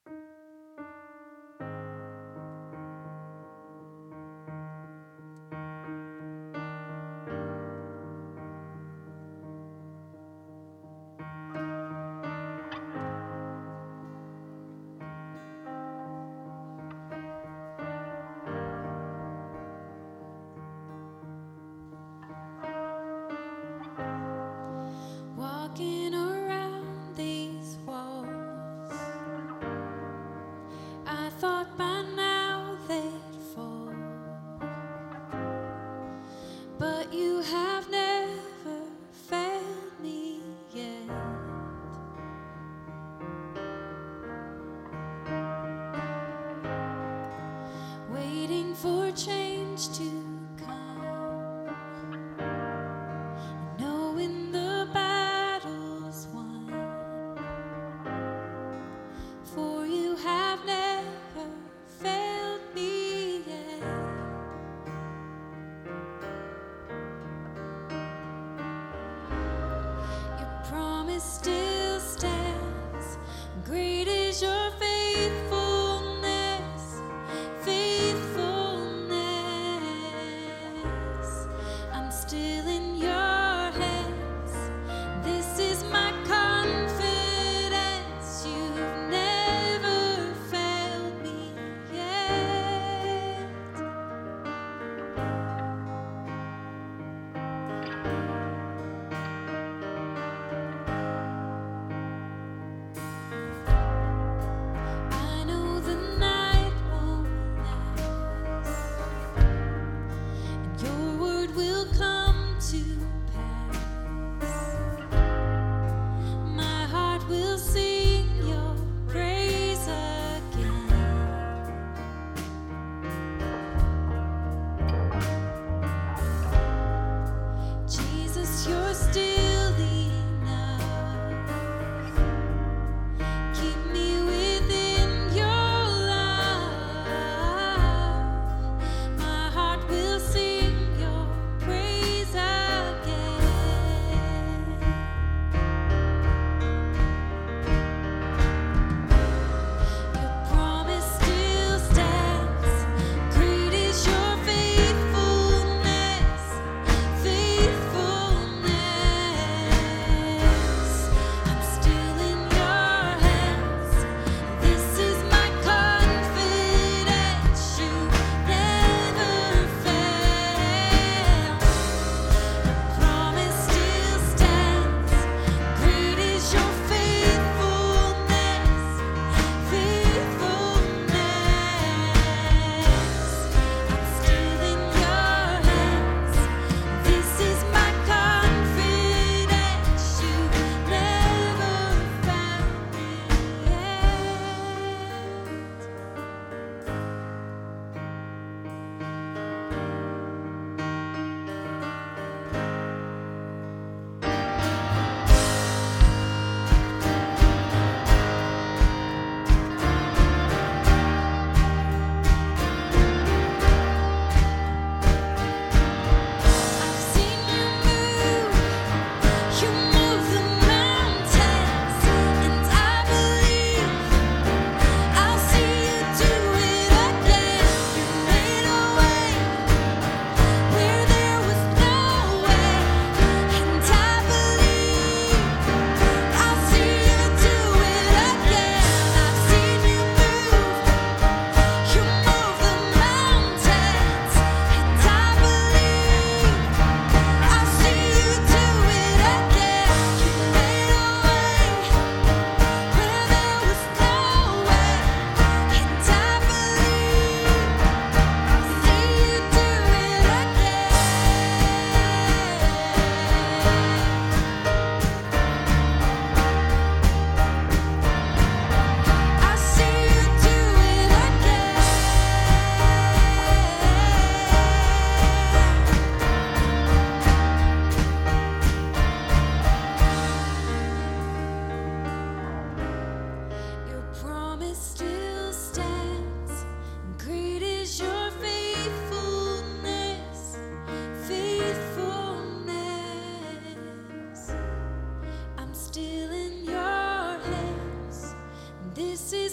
Walking around these walls, I thought by now they'd fall, but you have never failed me yet. Waiting for change to come, knowing the battle's won, for you have never failed me yet. Your promise still stands, great is your faithfulness, faithfulness. I'm still in your hands. This is my confidence. You've never failed me yet. I know the night won't last, and your word will come to pass. My heart will sing your praise again. Jesus, you're still enough. Keep me within your love. My heart will sing your praise again. Your promise still stands. Great is your faithfulness, faithfulness. I'm still in your hands. This is my confidence. You never fail. Promise still stands. Great is your faithfulness, faithfulness. I'm still in your hands. This is my confidence. You never found me I've seen you move the mountains, and I believe I'll see you do it again. You made a way where there was no way, and I believe I'll see you do it again. I've seen you move the mountains, and I believe I'll see you do it again. You made a way where there was no way, and I believe I'll see you do it again. I'll see you do it again. Your promise still stands. Great is your faithfulness, faithfulness. I'm still in your hands. This is